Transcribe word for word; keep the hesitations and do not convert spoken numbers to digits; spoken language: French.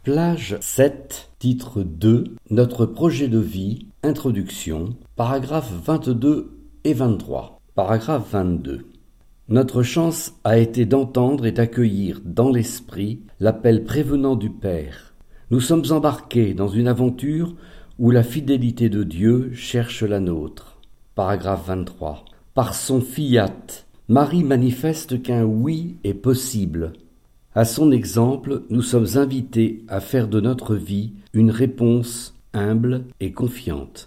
Plage sept, titre deux, Notre projet de vie, introduction, paragraphes vingt-deux et vingt-trois. Paragraphe vingt-deux. Notre chance a été d'entendre et d'accueillir dans l'esprit l'appel prévenant du Père. Nous sommes embarqués dans une aventure où la fidélité de Dieu cherche la nôtre. Paragraphe vingt-trois. Par son fiat, Marie manifeste qu'un oui est possible. À son exemple, nous sommes invités à faire de notre vie une réponse humble et confiante.